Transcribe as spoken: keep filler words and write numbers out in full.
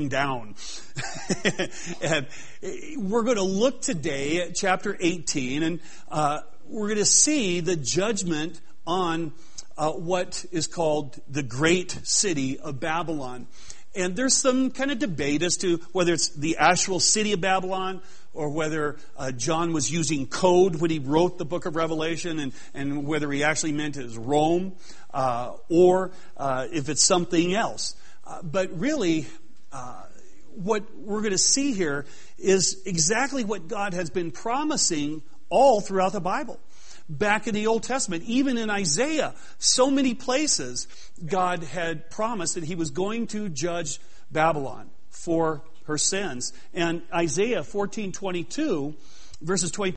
looking down. And we're going to look today at chapter eighteen, and uh, we're going to see the judgment on uh, what is called the great city of Babylon. And there's some kind of debate as to whether it's the actual city of Babylon or whether uh, John was using code when he wrote the book of Revelation, and, and whether he actually meant it as Rome, uh, or uh, if it's something else. Uh, but really, uh, what we're going to see here is exactly what God has been promising all throughout the Bible. Back in the Old Testament, even in Isaiah, so many places, God had promised that He was going to judge Babylon for her sins. And Isaiah fourteen twenty-two, verses twenty